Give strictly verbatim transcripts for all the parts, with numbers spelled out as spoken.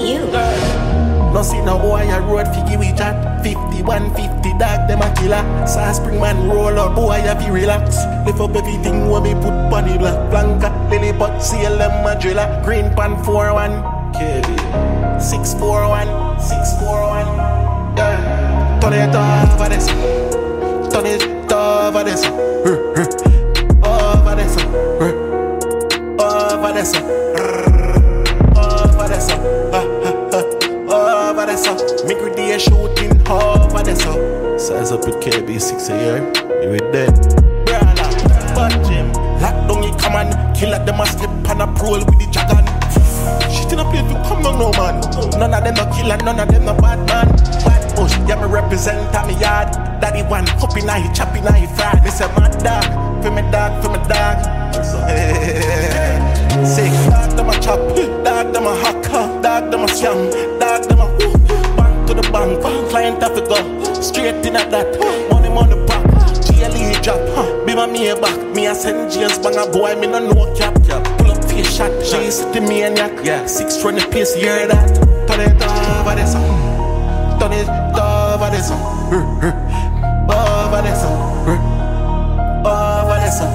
you. No see no boy a road figgy we chat. Fifty-one fifty dog them a killer. Saw spring man roll up boy a fi relax. Lift up everything when me put pon the black blanca. Lily pot seal them a driller. Green pan four one. K B six four one six four one. Yeah. Turn it over this. Turn it over this. Over this. Over this. Over this. Over this. Make with the shooting over this. Size up with K B six a year. You with them? Brother, but Jim. Lock down you come and kill at them a step on a prole with the dragon. Shit in a place to come down no man. None of them no killer, none of them no bad man. Bad bush, yeah me represent a me yard. Daddy one, up in a he chop in a he fried. They say mad dog, for me dog, for me dog. So hey, sick dog them a chop, dog them a hack, dog them a scam, dog them a whoo. Bank to the bank, client have to go straight in at that. Money money back, G L E drop. Be my me back, me a send James bang a boy, me no know cap cap. Face shot, she city maniac. Yeah, six twenty piece, you hear that? Turn it over this, turn it over this, over this, over this,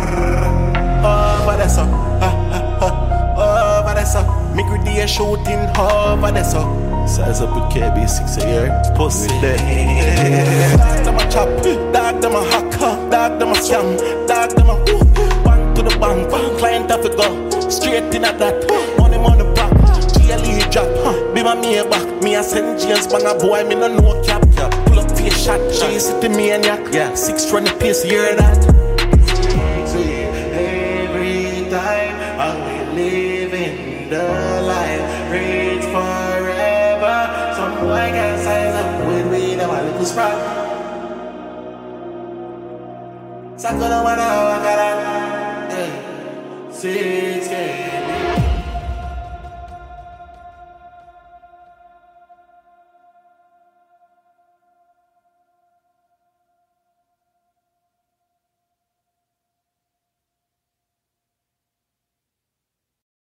over this, over this. Make with the shooting over this. Size up with K B six a year, pussy dead. Dog them a chop, dog them a hack, dog them a scam, dog them a whoo. Bank to the bank, client have to go straight in at that. Money money back, G L E drop. Be my me back, me a send James bang a boy, me no know cap cap. Pull up face shot, she city maniac. Yeah, six twenty piece, you hear that? Every time I'm living the life, rich forever. Some boy can size up with me, them a little sprat. Sakura wana wakara, six K.